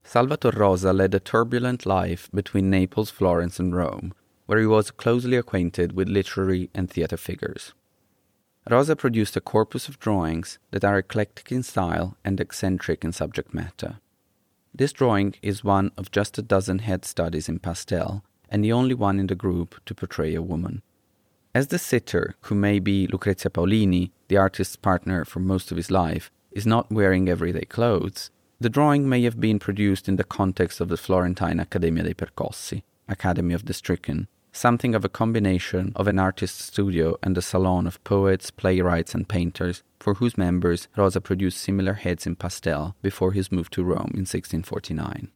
Salvator Rosa led a turbulent life between Naples, Florence, and Rome, where he was closely acquainted with literary and theatre figures. Rosa produced a corpus of drawings that are eclectic in style and eccentric in subject matter. This drawing is one of just a dozen head studies in pastel, and the only one in the group to portray a woman. As the sitter, who may be Lucrezia Paolini, the artist's partner for most of his life, is not wearing everyday clothes, the drawing may have been produced in the context of the Florentine Accademia dei Percossi, Academy of the Stricken, something of a combination of an artist's studio and a salon of poets, playwrights, and painters, for whose members Rosa produced similar heads in pastel before his move to Rome in 1649.